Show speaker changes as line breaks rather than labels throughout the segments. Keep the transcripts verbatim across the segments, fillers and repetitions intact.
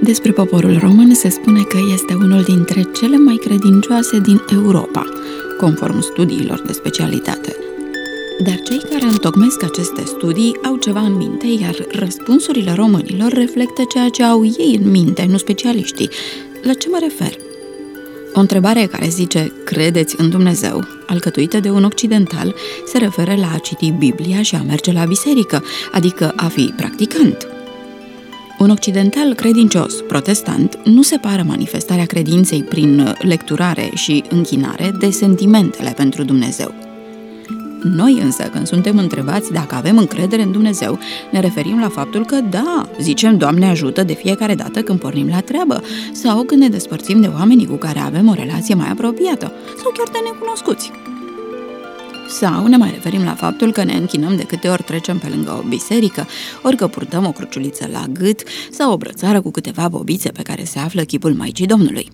Despre poporul român se spune că este unul dintre cele mai credincioase din Europa, conform studiilor de specialitate. Dar cei care întocmesc aceste studii au ceva în minte, iar răspunsurile românilor reflectă ceea ce au ei în minte, nu specialiștii. La ce mă refer? O întrebare care zice, credeți în Dumnezeu, alcătuită de un occidental, se referă la a citi Biblia și a merge la biserică, adică a fi practicant. Un occidental credincios, protestant, nu separă manifestarea credinței prin lecturare și închinare de sentimentele pentru Dumnezeu. Noi însă, când suntem întrebați dacă avem încredere în Dumnezeu, ne referim la faptul că da, zicem Doamne ajută de fiecare dată când pornim la treabă sau când ne despărțim de oamenii cu care avem o relație mai apropiată sau chiar de necunoscuți. Sau ne mai referim la faptul că ne închinăm de câte ori trecem pe lângă o biserică, ori că purtăm o cruciuliță la gât sau o brățară cu câteva bobițe pe care se află chipul Maicii Domnului.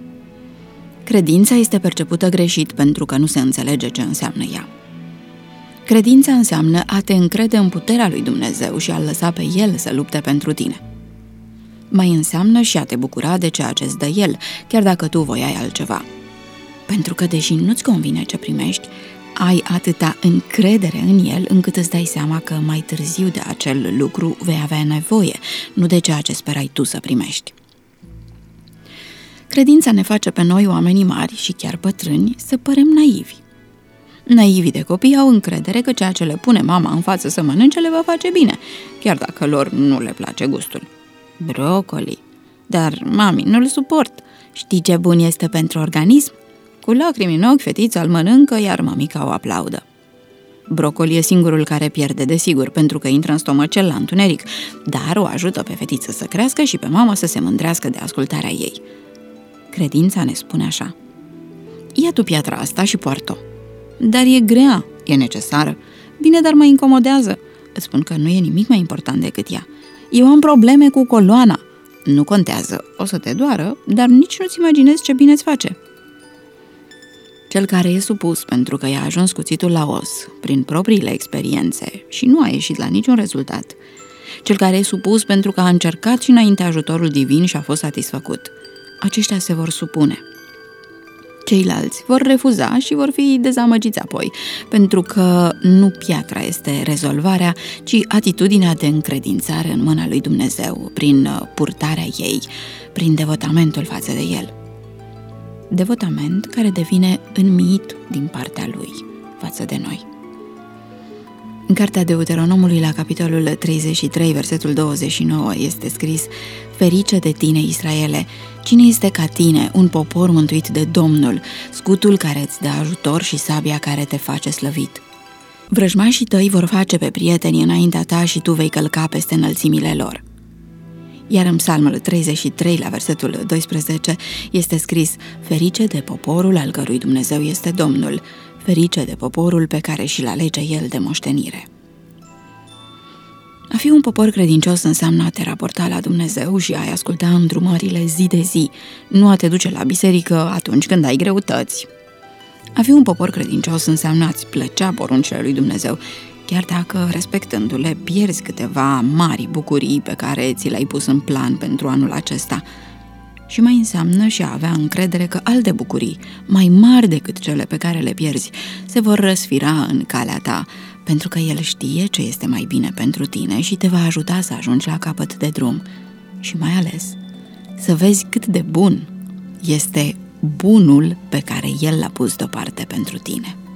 Credința este percepută greșit pentru că nu se înțelege ce înseamnă ea. Credința înseamnă a te încrede în puterea lui Dumnezeu și a-L lăsa pe El să lupte pentru tine. Mai înseamnă și a te bucura de ceea ce îți dă El, chiar dacă tu voiai altceva. Pentru că, deși nu-ți convine ce primești, ai atâta încredere în El încât îți dai seama că mai târziu de acel lucru vei avea nevoie, nu de ceea ce sperai tu să primești. Credința ne face pe noi, oamenii mari și chiar bătrâni, să părem naivi. Naivii de copii au încredere că ceea ce le pune mama în față să mănânce le va face bine, chiar dacă lor nu le place gustul. Brocoli. Dar, mami, nu-l suport. Știi ce bun este pentru organism? Cu lacrimi în ochi, fetița îl mănâncă, iar mămica o aplaudă. Brocoli e singurul care pierde, desigur, pentru că intră în stomacel la întuneric, dar o ajută pe fetiță să crească și pe mamă să se mândrească de ascultarea ei. Credința ne spune așa: ia tu piatra asta și poartă-o. Dar e grea, e necesară. Bine, dar mă incomodează. Îți spun că nu e nimic mai important decât ea. Eu am probleme cu coloana. Nu contează, o să te doară, dar nici nu-ți imaginezi ce bine îți face. Cel care e supus pentru că i-a ajuns cuțitul la os, prin propriile experiențe, și nu a ieșit la niciun rezultat. Cel care e supus pentru că a încercat și înainte ajutorul divin și a fost satisfăcut. Aceștia se vor supune. Ceilalți vor refuza și vor fi dezamăgiți apoi, pentru că nu piatra este rezolvarea, ci atitudinea de încredințare în mâna lui Dumnezeu, prin purtarea ei, prin devotamentul față de El. Devotament care devine înmiit din partea Lui față de noi. În cartea Deuteronomului, la capitolul treizeci și trei, versetul douăzeci și nouă, este scris: ferice de tine, Israele! Cine este ca tine, un popor mântuit de Domnul, scutul care îți dă ajutor și sabia care te face slăvit? Vrăjmașii tăi vor face pe prieteni înaintea ta și tu vei călca peste înălțimile lor. Iar în Psalmul treizeci și trei, la versetul doisprezece, este scris: ferice de poporul al cărui Dumnezeu este Domnul, ferice de poporul pe care și-l alege El de moștenire. A fi un popor credincios înseamnă a te raporta la Dumnezeu și a-i asculta îndrumările zi de zi, nu a te duce la biserică atunci când ai greutăți. A fi un popor credincios înseamnă a-ți plăcea poruncile lui Dumnezeu, chiar dacă, respectându-le, pierzi câteva mari bucurii pe care ți le-ai pus în plan pentru anul acesta. Și mai înseamnă și a avea încredere că alte bucurii, mai mari decât cele pe care le pierzi, se vor răsfira în calea ta, pentru că El știe ce este mai bine pentru tine și te va ajuta să ajungi la capăt de drum. Și mai ales, să vezi cât de bun este bunul pe care El l-a pus deoparte pentru tine.